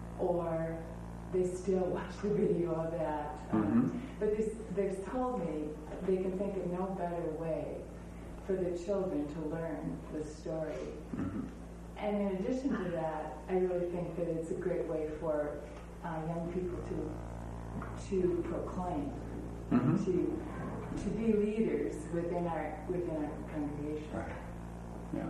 Or they still watch the video of that. Mm-hmm. Um, but they, they've told me they can think of no better way for the children to learn the story. Mm-hmm. And in addition to that, I really think that it's a great way for uh, young people to to proclaim, Mm-hmm. to to be leaders within our within our congregation. Right. Yeah.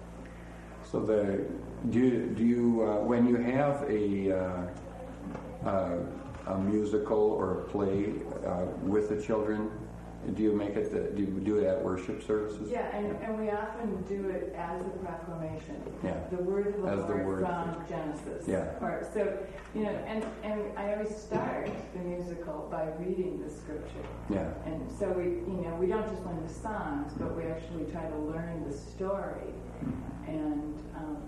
So the do you, do you uh, when you have a uh, uh, a musical or a play uh, with the children, do you make it? The, do you do it at worship services? Yeah, and, and we often do it as a proclamation. Yeah. The word of the As the Lord word. from Genesis. Yeah. Or, so, you know, and, and I always start the musical by reading the scripture. Yeah. And so we, you know, we don't just learn the songs, but we actually try to learn the story. And um,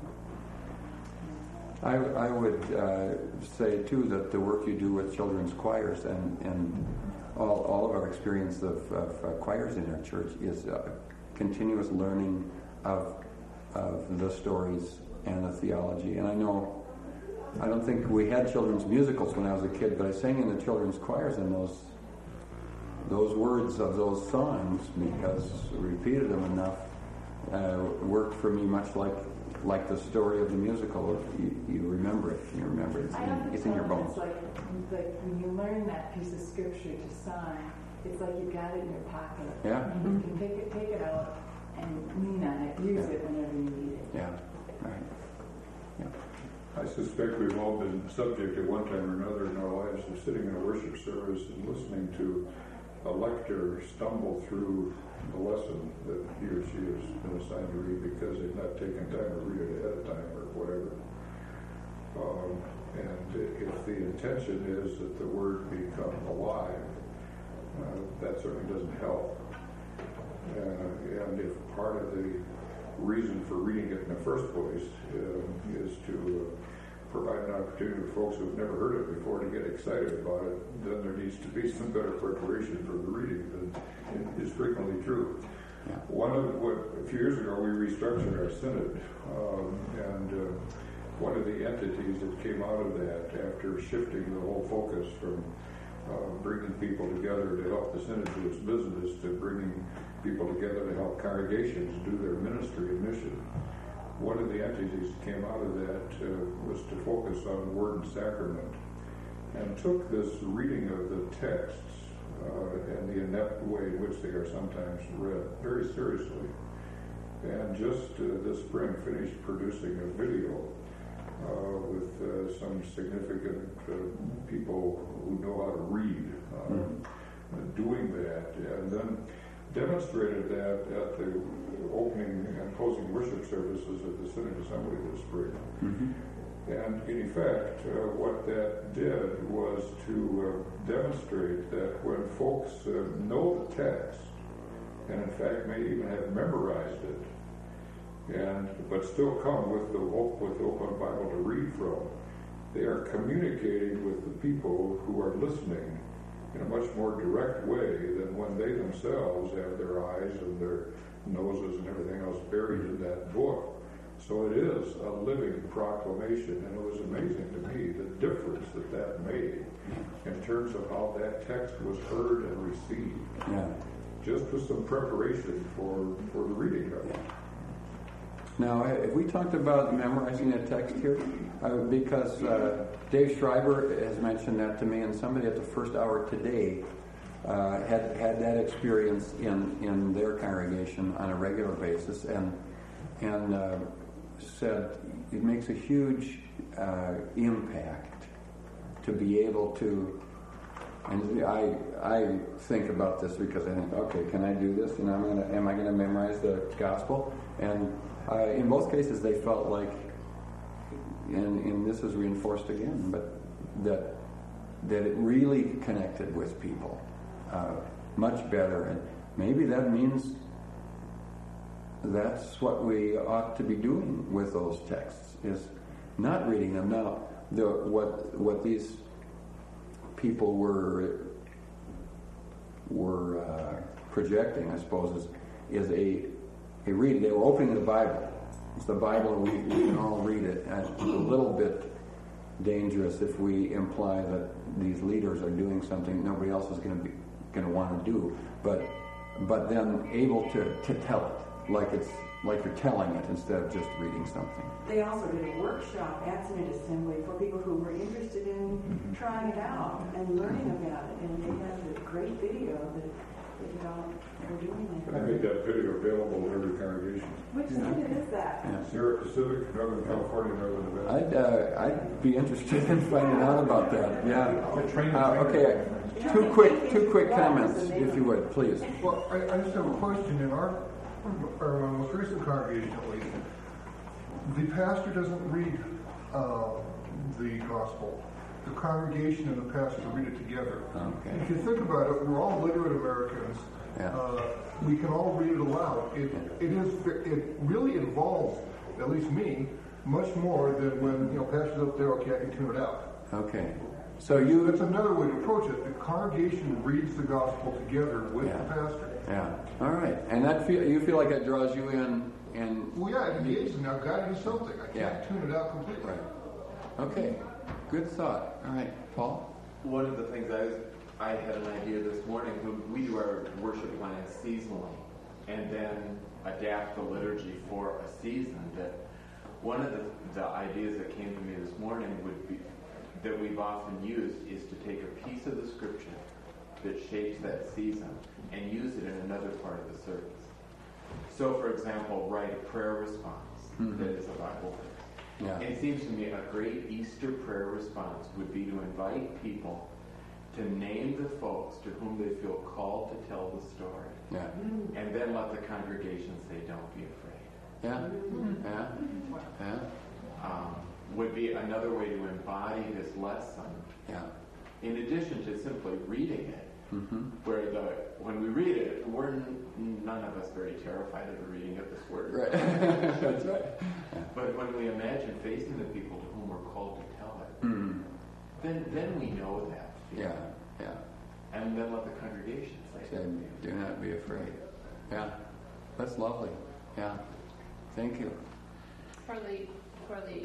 I, I would uh, say too that the work you do with children's choirs and, and all, all of our experience of, of uh, choirs in our church is uh, continuous learning of of the stories and the theology. And I know, I don't think we had children's musicals when I was a kid, but I sang in the children's choirs, and those those words of those songs, because I repeated them enough, uh, worked for me much like like the story of the musical. You, you remember it. You remember it. It's in, it's in your bones. It's like, like when you learn that piece of scripture to sign, it's like you got it in your pocket. Yeah. Mm-hmm. You can take it, take it out, and lean on it. Use yeah. it whenever you need it. Yeah. Right. Yeah. I suspect we've all been subject at one time or another in our lives of sitting in a worship service and listening to a lector stumble through the lesson that he or she has been assigned to read because they've not taken time to read it ahead of time or whatever. Um, and if the intention is that the word become alive, uh, that certainly doesn't help. Uh, and if part of the reason for reading it in the first place uh, is to uh, provide an opportunity for folks who've never heard it before to get excited about it, then there needs to be some better preparation for the reading than is frequently true. Yeah. One of what a few years ago we restructured our synod, um, and uh, one of the entities that came out of that after shifting the whole focus from uh, bringing people together to help the synod do its business to bringing people together to help congregations do their ministry and mission. One of the entities that came out of that uh, was to focus on word and sacrament, and took this reading of the texts uh, and the inept way in which they are sometimes read very seriously. And just uh, this spring finished producing a video uh, with uh, some significant uh, people who know how to read uh, mm-hmm. doing that, and then demonstrated that at the opening and closing worship services at the Synod Assembly this spring. Mm-hmm. And in effect, uh, what that did was to uh, demonstrate that when folks uh, know the text, and in fact may even have memorized it, and but still come with the with the open Bible to read from, they are communicating with the people who are listening in a much more direct way than when they themselves have their eyes and their noses and everything else buried in that book. So it is a living proclamation, and it was amazing to me the difference that that made in terms of how that text was heard and received. Yeah. Just with some preparation for, for the reading of it. Now, have we talked about memorizing a text here? Uh, because uh, Dave Schreiber has mentioned that to me, and somebody at the first hour today uh, had had that experience in, in their congregation on a regular basis, and and uh, said it makes a huge uh, impact to be able to. And I I think about this because I think, okay, can I do this? And I'm gonna am I gonna memorize the gospel? And uh, in both cases, they felt like, and, and this is reinforced again, but that that it really connected with people uh, much better. And maybe that means that's what we ought to be doing with those texts, is not reading them. Now, the, what what these people were were uh, projecting, I suppose, is, is a a reading. They were opening the Bible. It's the Bible, and we, we can all read it. And it's a little bit dangerous if we imply that these leaders are doing something nobody else is going to be going to want to do. But but then able to, to tell it like it's like you're telling it instead of just reading something. They also did a workshop at Synod Assembly for people who were interested in mm-hmm. trying it out and learning about it. And they have a great video that they developed for doing that. And I made that video available to every congregation. Which synod is that? Yeah. Sierra Pacific, Northern California, Northern Nevada. I'd uh, I'd be interested in finding out about that. Yeah. Uh, okay. Two quick two quick comments, if you would, please. Well, I, I just have a question. In our or my most recent congregation, at least, the pastor doesn't read uh, the gospel. The congregation and the pastor read it together. Okay. If you think about it, we're all literate Americans. Yeah. Uh, we can all read it aloud. It it is it really involves, at least me, much more than when you know pastor's up there. Okay, I can tune it out. Okay. So you... That's another way to approach it. The congregation reads the gospel together with Yeah. the pastor. Yeah. All right. And that feel you feel like that draws you in and... Well, yeah, it engages me. I've got to do something. I can't Yeah. tune it out completely. Right. Okay. Good thought. All right. Paul? One of the things I was, I had an idea this morning, when we do our worship plans seasonally and then adapt the liturgy for a season, that one of the, the ideas that came to me this morning would be, that we've often used, is to take a piece of the scripture that shapes that season and use it in another part of the service. So, for example, write a prayer response Mm-hmm. that is a Bible verse. Yeah. And it seems to me a great Easter prayer response would be to invite people to name the folks to whom they feel called to tell the story. Yeah. And then let the congregation say, don't be afraid. Yeah. Yeah. Yeah. Um, would be another way to embody this lesson. Yeah. In addition to simply reading it, Mm-hmm. where the when we read it, we're n- none of us very terrified of the reading of this word. Right. That's right. But when we imagine facing the people to whom we're called to tell it, Mm. then then we know that. Yeah. Yeah. And then let the congregation say, Say, do not be afraid. Yeah. That's lovely. Yeah. Thank you. For the for the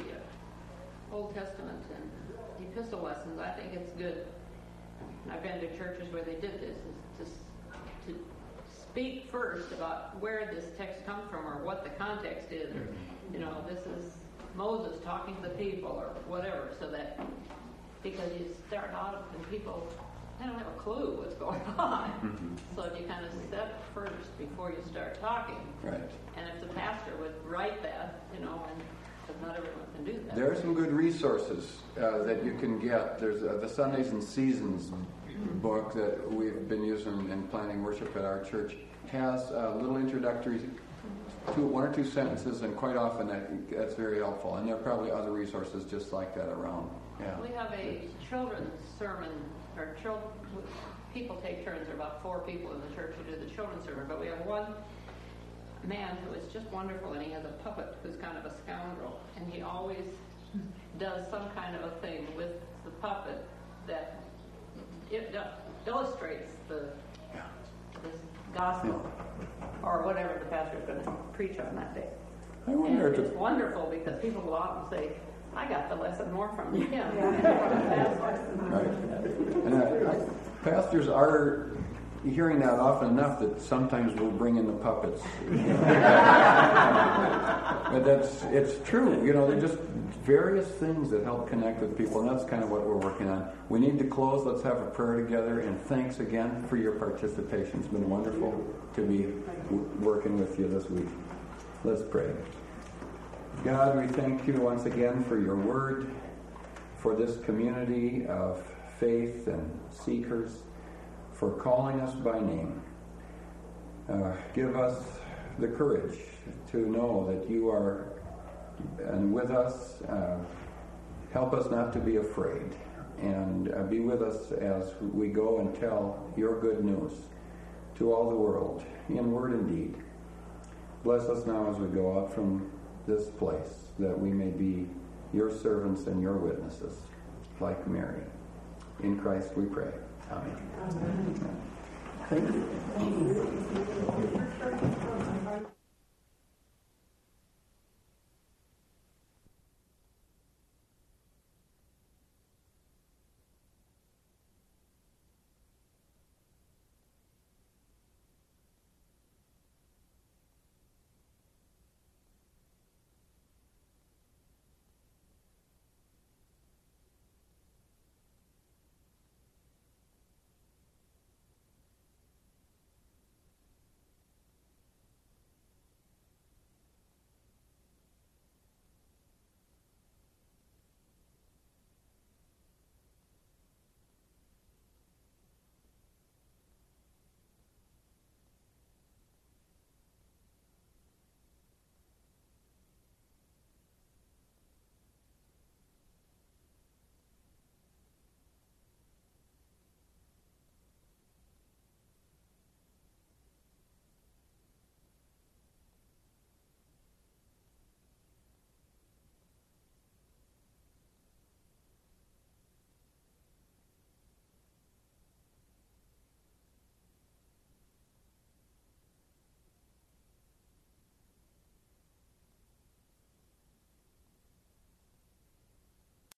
uh, Old Testament and epistle lessons, I think it's good. I've been to churches where they did this, is to, to speak first about where this text comes from or what the context is, or, you know, this is Moses talking to the people or whatever, so that, because you start out and people, they don't have a clue what's going on. Mm-hmm. So if you kind of step first before you start talking, Right. and if the pastor would write that, you know, and because not everyone can do that. There are some good resources uh, that you can get. There's uh, the Sundays and Seasons book that we've been using in planning worship at our church. Has a little introductory, two, one or two sentences, and quite often that, that's very helpful. And there are probably other resources just like that around. Yeah. We have a children's sermon, or children, people take turns. There are about four people in the church who do the children's sermon, but we have one man who is just wonderful, and he has a puppet who's kind of a scoundrel, and he always does some kind of a thing with the puppet that it illustrates the, the gospel or whatever the pastor is going to preach on that day. I wonder and if it's it, wonderful because people go out and say, I got the lesson more from him. right. And I, I, pastors are hearing that often enough that sometimes we'll bring in the puppets. But that's, it's true. You know, they're just various things that help connect with people, and that's kind of what we're working on. We need to close. Let's have a prayer together, and thanks again for your participation. It's been wonderful to be w- working with you this week. Let's pray. God, we thank you once again for your word, for this community of faith and seekers, for calling us by name. Uh, give us the courage to know that you are and with us. Uh, help us not to be afraid, and uh, be with us as we go and tell your good news to all the world, in word and deed. Bless us now as we go out from this place, that we may be your servants and your witnesses, like Mary. In Christ we pray. Amen. Amen. Thank you.